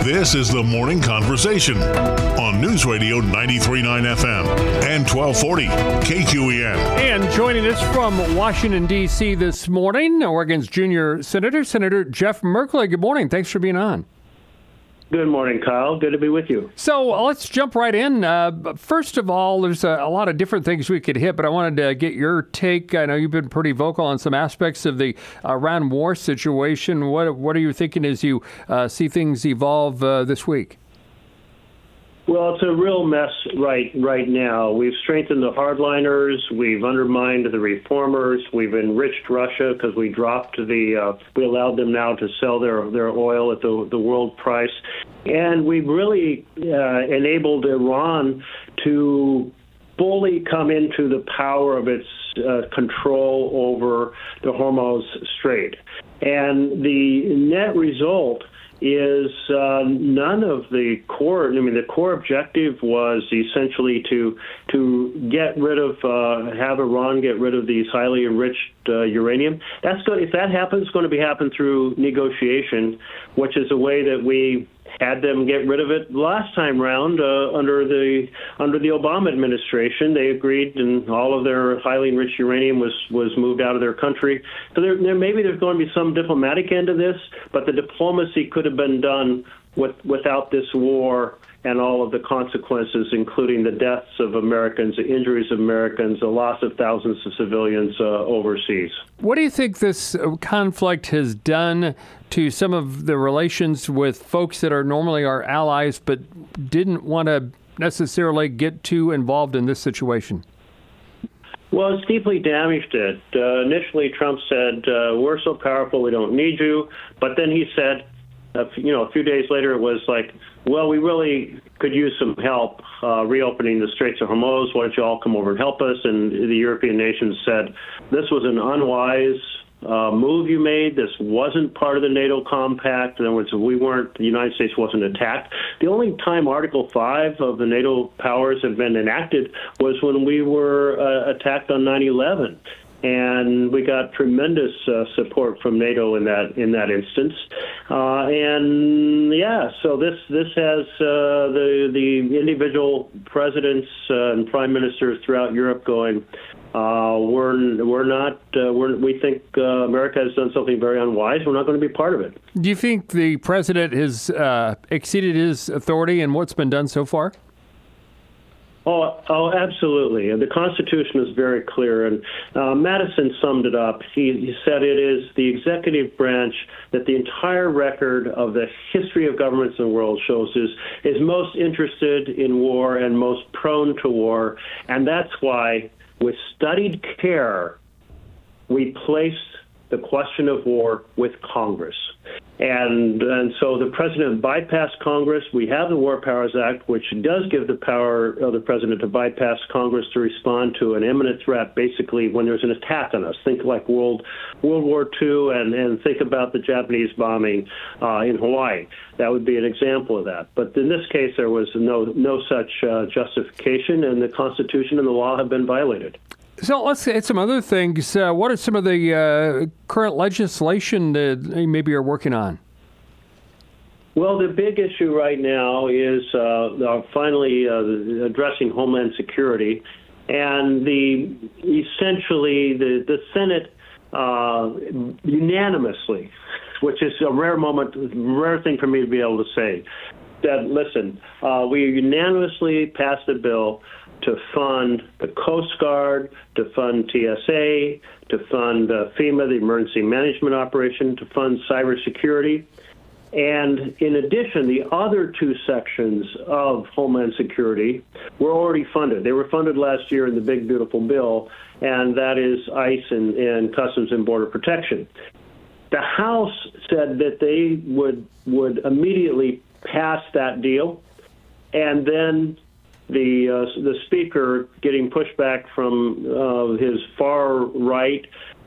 This is the Morning Conversation on News Radio 93.9 FM and 1240 KQEN. And joining us from Washington, D.C. this morning, Oregon's junior Senator Jeff Merkley. Good morning. Thanks for being on. Good morning, Kyle. Good to be with you. So let's jump right in. First of all, there's a lot of different things we could hit, but I wanted to get your take. I know you've been pretty vocal on some aspects of the Iran war situation. What are you thinking as you see things evolve this week? Well, it's a real mess right now. We've strengthened the hardliners. We've undermined the reformers. We've enriched Russia because we allowed them now to sell their oil at the world price. And we've really enabled Iran to fully come into the power of its control over the Hormuz Strait. And the net result is none of the core. The core objective was essentially to get rid of, have Iran get rid of these highly enriched uranium. If that happens, it's going to happen through negotiation, which is a way that we had them get rid of it last time round under the Obama administration. They agreed, and all of their highly enriched uranium was moved out of their country. So maybe there's going to be some diplomatic end to this, but the diplomacy could have been done without this war and all of the consequences, including the deaths of Americans, the injuries of Americans, the loss of thousands of civilians overseas. What do you think this conflict has done to some of the relations with folks that are normally our allies but didn't want to necessarily get too involved in this situation? Well, it's deeply damaged it. Initially, Trump said, we're so powerful, we don't need you. But then he said, a few days later, it was like, well, we really could use some help reopening the Straits of Hormuz. Why don't you all come over and help us? And the European nations said, this was an unwise move you made. This wasn't part of the NATO compact. In other words, the United States wasn't attacked. The only time Article 5 of the NATO powers have been enacted was when we were attacked on 9/11. And we got tremendous support from NATO in that instance, so this has the individual presidents and prime ministers throughout Europe going, we think America has done something very unwise. We're not going to be part of it. Do you think the president has exceeded his authority in what's been done so far? Oh, absolutely. And the Constitution is very clear. And Madison summed it up. He said it is the executive branch that the entire record of the history of governments in the world shows is most interested in war and most prone to war. And that's why, with studied care, we placed the question of war with Congress. And so the president bypassed Congress. We have the War Powers Act, which does give the power of the president to bypass Congress to respond to an imminent threat, basically when there's an attack on us. Think like World War II and think about the Japanese bombing in Hawaii. That would be an example of that. But in this case, there was no such justification, and the Constitution and the law have been violated. So let's hit some other things. What are some of the current legislation that you maybe are working on? Well, the big issue right now is finally addressing Homeland Security. And essentially the Senate unanimously, which is a rare thing for me to be able to say, that, listen, we unanimously passed a bill to fund the Coast Guard, to fund TSA, to fund FEMA, the Emergency Management Operation, to fund cybersecurity. And in addition, the other two sections of Homeland Security were already funded. They were funded last year in the Big Beautiful Bill, and that is ICE and Customs and Border Protection. The House said that they would immediately pass that deal, and then the Speaker, getting pushback from his far right,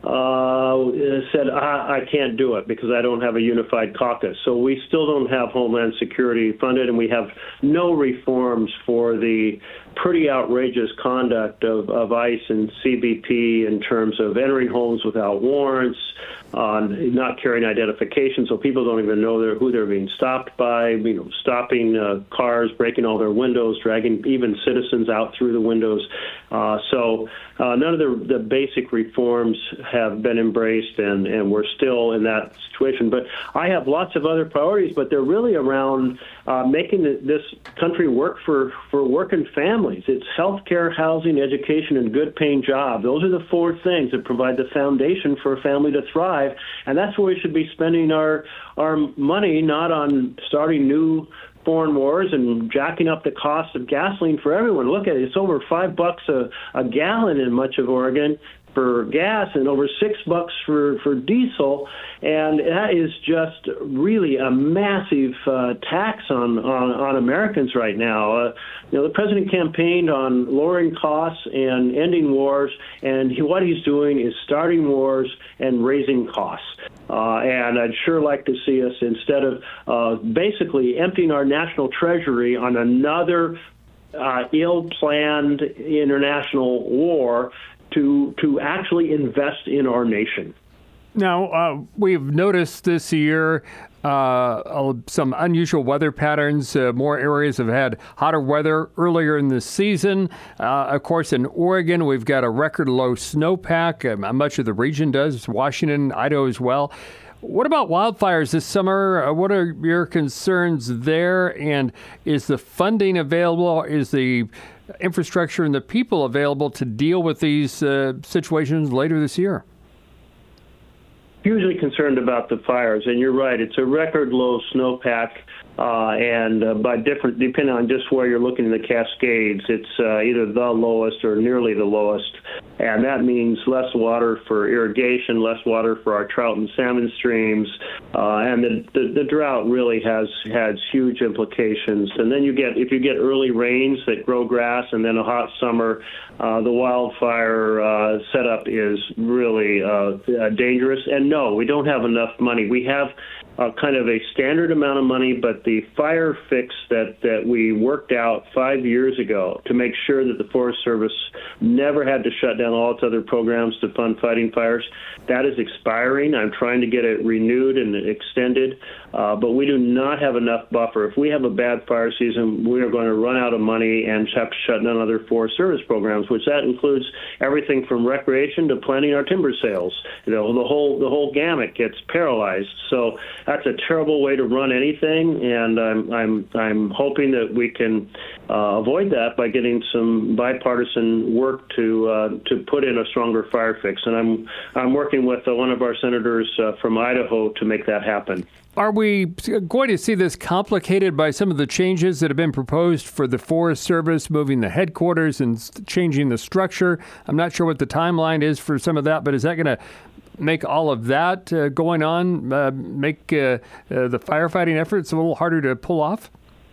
said, I can't do it because I don't have a unified caucus. So we still don't have Homeland Security funded, and we have no reforms for the pretty outrageous conduct of ICE and CBP in terms of entering homes without warrants, not carrying identification, so people don't even know who they're being stopped by, stopping cars, breaking all their windows, dragging even citizens out through the windows. So none of the basic reforms have been embraced, and we're still in that situation. But I have lots of other priorities, but they're really around making this country work for working families. It's healthcare, housing, education, and good-paying jobs. Those are the four things that provide the foundation for a family to thrive, and that's where we should be spending our money, not on starting new foreign wars and jacking up the cost of gasoline for everyone. Look at it; it's over $5 a gallon in much of Oregon for gas, and over $6 for diesel, and that is just really a massive tax on Americans right now. The president campaigned on lowering costs and ending wars, and what he's doing is starting wars and raising costs. And I'd sure like to see us, instead of basically emptying our national treasury on another ill-planned international war, to actually invest in our nation. Now, we've noticed this year some unusual weather patterns. More areas have had hotter weather earlier in the season. Of course, in Oregon, we've got a record low snowpack. Much of the region does. Washington, Idaho as well. What about wildfires this summer? What are your concerns there? And is the funding available? Is the infrastructure and the people available to deal with these situations later this year? Hugely concerned about the fires, and you're right. It's a record low snowpack, and by different, depending on just where you're looking in the Cascades, it's either the lowest or nearly the lowest, and that means less water for irrigation, less water for our trout and salmon streams, and the drought really has huge implications. And then if you get early rains that grow grass, and then a hot summer, the wildfire setup is really dangerous. And no, we don't have enough money. We have kind of a standard amount of money, but the fire fix that we worked out 5 years ago to make sure that the Forest Service never had to shut down all its other programs to fund fighting fires, that is expiring. I'm trying to get it renewed and extended, but we do not have enough buffer. If we have a bad fire season, we are going to run out of money and have to shut down other Forest Service programs, which that includes everything from recreation to planting our timber sales. The whole gamut gets paralyzed. So that's a terrible way to run anything, and I'm hoping that we can avoid that by getting some bipartisan work to put in a stronger fire fix. And I'm working with one of our senators from Idaho to make that happen. Are we going to see this complicated by some of the changes that have been proposed for the Forest Service, moving the headquarters and changing the structure? I'm not sure what the timeline is for some of that, but is that going to make all of that going on, make the firefighting efforts a little harder to pull off?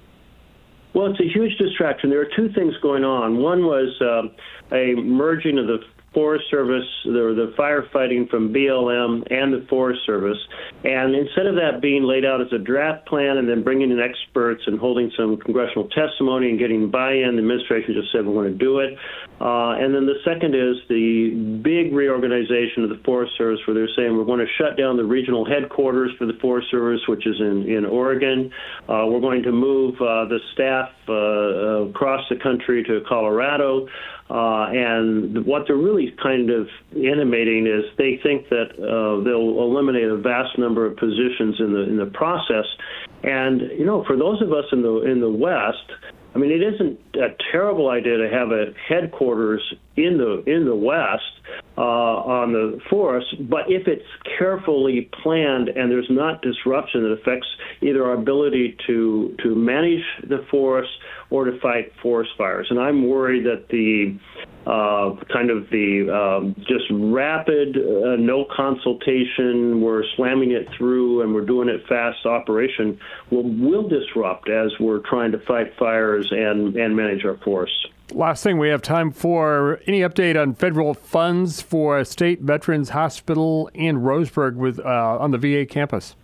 Well, it's a huge distraction. There are two things going on. One was a merging of the Forest Service, the firefighting from BLM and the Forest Service. And instead of that being laid out as a draft plan and then bringing in experts and holding some congressional testimony and getting buy-in, the administration just said we want to do it. And then the second is the big reorganization of the Forest Service, where they're saying we're going to shut down the regional headquarters for the Forest Service, which is in Oregon. We're going to move the staff across the country to Colorado. And what they're really kind of intimating is they think that they'll eliminate a vast number of positions in the process. And for those of us in the West, I mean, it isn't a terrible idea to have a headquarters in the West on the forest, but if it's carefully planned and there's not disruption that affects either our ability to manage the forest or to fight forest fires. And I'm worried that the just rapid, no consultation, we're slamming it through and we're doing it fast operation will disrupt as we're trying to fight fires and manage our forests. Last thing we have time for, any update on federal funds for State Veterans Hospital in Roseburg on the VA campus?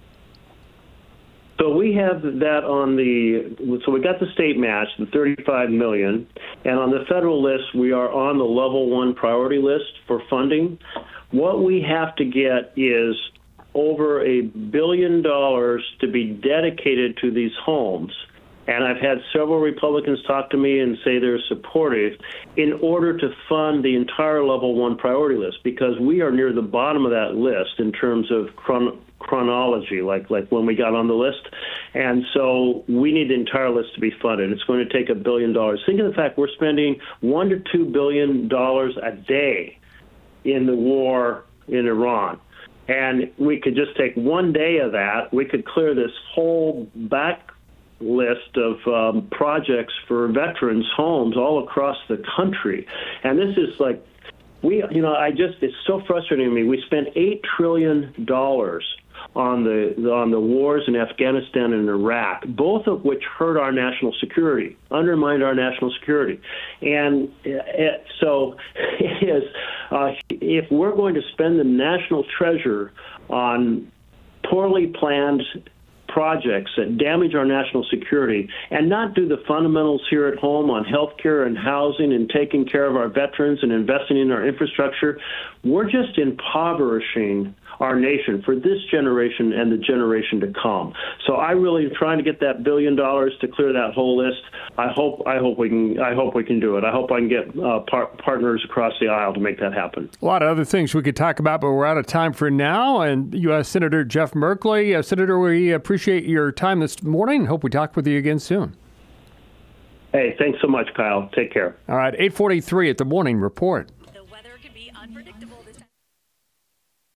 So we have that so we got the state match, the $35 million, and on the federal list, we are on the level 1 priority list for funding. What we have to get is over $1 billion to be dedicated to these homes. And I've had several Republicans talk to me and say they're supportive in order to fund the entire level 1 priority list, because we are near the bottom of that list in terms of chronology, like when we got on the list. And so we need the entire list to be funded. It's going to take $1 billion. Think of the fact we're spending $1 to $2 billion a day in the war in Iran. And we could just take one day of that. We could clear this whole back list of projects for veterans' homes all across the country. And this is like, it's so frustrating to me. We spent $8 trillion on the wars in Afghanistan and Iraq, both of which hurt our national security, undermined our national security. And so it is, if we're going to spend the national treasure on poorly planned projects that damage our national security and not do the fundamentals here at home on health care and housing and taking care of our veterans and investing in our infrastructure, we're just impoverishing our nation for this generation and the generation to come. So I really am trying to get that $1 billion to clear that whole list. I hope we can do it. I hope I can get partners across the aisle to make that happen. A lot of other things we could talk about, but we're out of time for now. And U.S. Senator Jeff Merkley, Senator, we appreciate your time this morning. Hope we talk with you again soon. Hey, thanks so much, Kyle. Take care. All right, 8:43 at the Morning Report.